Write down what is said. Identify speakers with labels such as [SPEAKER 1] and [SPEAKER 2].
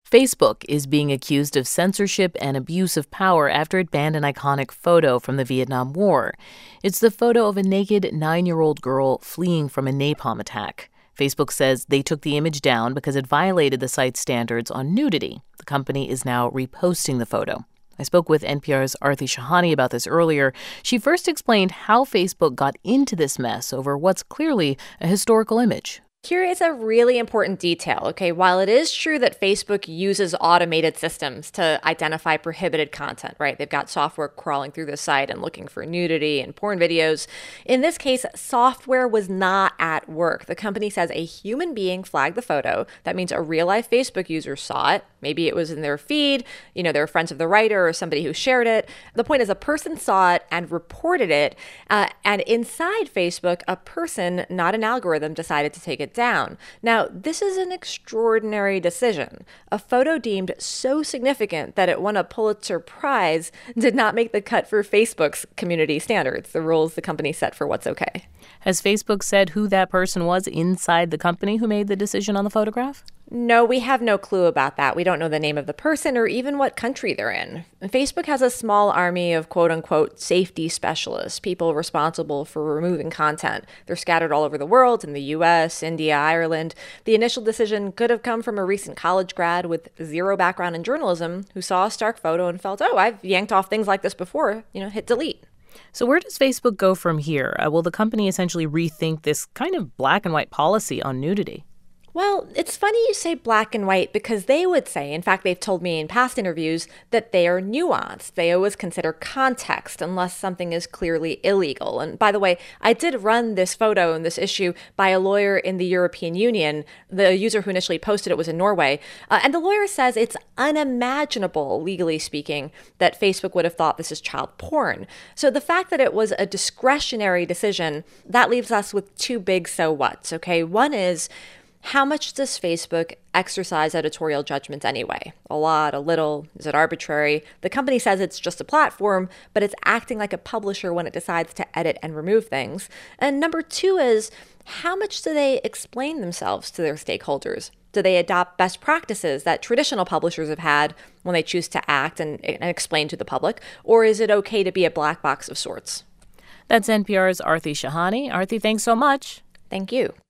[SPEAKER 1] Facebook is being accused of censorship and abuse of power after it banned an iconic photo from the Vietnam War. It's the photo of a naked 9-year-old girl fleeing from a napalm attack. Facebook says they took the image down because it violated the site's standards on nudity. The company is now reposting the photo. I spoke with NPR's Aarti Shahani about this earlier. She first explained how Facebook got into this mess over what's clearly a historical image.
[SPEAKER 2] Here is a really important detail, okay? While it is true that Facebook uses automated systems to identify prohibited content, right? They've got software crawling through the site and looking for nudity and porn videos. In this case, software was not at work. The company says a human being flagged the photo. That means a real-life Facebook user saw it. Maybe it was in their feed, they're friends of the writer or somebody who shared it. The point is a person saw it and reported it. And inside Facebook, a person, not an algorithm, decided to take it down. Now, this is an extraordinary decision. A photo deemed so significant that it won a Pulitzer Prize did not make the cut for Facebook's community standards, the rules the company set for what's okay.
[SPEAKER 1] Has Facebook said who that person was inside the company who made the decision on the photograph?
[SPEAKER 2] No, we have no clue about that. We don't know the name of the person or even what country they're in. Facebook has a small army of quote-unquote safety specialists, people responsible for removing content. They're scattered all over the world, in the U.S., India, Ireland. The initial decision could have come from a recent college grad with zero background in journalism who saw a stark photo and felt, I've yanked off things like this before, hit delete.
[SPEAKER 1] So where does Facebook go from here? Will the company essentially rethink this kind of black and white policy on nudity?
[SPEAKER 2] Well, it's funny you say black and white because they would say, in fact, they've told me in past interviews, that they are nuanced. They always consider context unless something is clearly illegal. And by the way, I did run this photo and this issue by a lawyer in the European Union. The user who initially posted it was in Norway. And the lawyer says it's unimaginable, legally speaking, that Facebook would have thought this is child porn. So the fact that it was a discretionary decision, that leaves us with two big so whats, okay? One is, how much does Facebook exercise editorial judgment anyway? A lot, a little? Is it arbitrary? The company says it's just a platform, but it's acting like a publisher when it decides to edit and remove things. And number two is, how much do they explain themselves to their stakeholders? Do they adopt best practices that traditional publishers have had when they choose to act and explain to the public? Or is it okay to be a black box of sorts?
[SPEAKER 1] That's NPR's Aarti Shahani. Aarti, thanks so much.
[SPEAKER 2] Thank you.